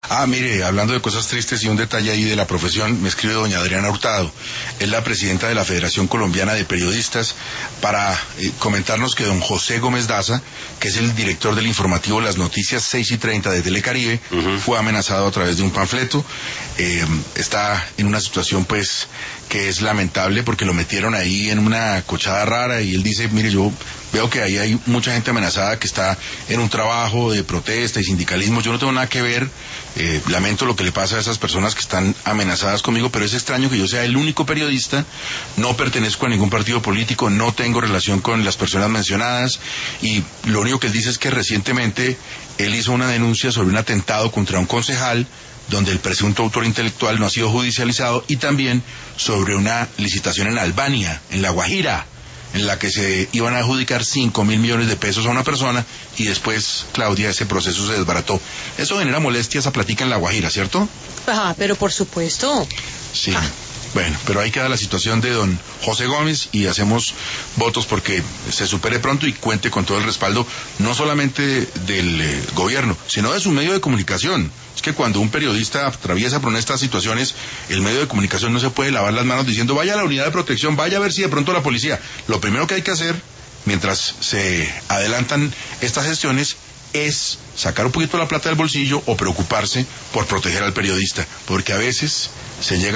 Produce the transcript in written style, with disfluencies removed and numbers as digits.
Mire, hablando de cosas tristes y un detalle ahí de la profesión, me escribe doña Adriana Hurtado, es la presidenta de la Federación Colombiana de Periodistas, para comentarnos que don José Gómez Daza, que es el director del informativo Las Noticias 6:30 de Telecaribe, fue amenazado a través de un panfleto. Está en una situación pues que es lamentable porque lo metieron ahí en una cochada rara y él dice, mire, yo veo que ahí hay mucha gente amenazada que está en un trabajo de protesta y sindicalismo, yo no tengo nada que ver, lamento lo que le pasa a esas personas que están amenazadas conmigo, pero es extraño que yo sea el único periodista, no pertenezco a ningún partido político, no tengo relación con las personas mencionadas, y lo único que él dice es que recientemente él hizo una denuncia sobre un atentado contra un concejal donde el presunto autor intelectual no ha sido judicializado, y también sobre una licitación en Albania, en La Guajira, en la que se iban a adjudicar 5.000 millones de pesos a una persona, y después, Claudia, ese proceso se desbarató. Eso genera molestia, esa platica en La Guajira, ¿cierto? Pero por supuesto. Sí. Bueno, pero ahí queda la situación de don José Gómez y hacemos votos porque se supere pronto y cuente con todo el respaldo, no solamente del gobierno, sino de su medio de comunicación. Es que cuando un periodista atraviesa por estas situaciones, el medio de comunicación no se puede lavar las manos diciendo, vaya a la unidad de protección, vaya a ver si de pronto la policía. Lo primero que hay que hacer, mientras se adelantan estas gestiones, es sacar un poquito la plata del bolsillo o preocuparse por proteger al periodista, porque a veces se llega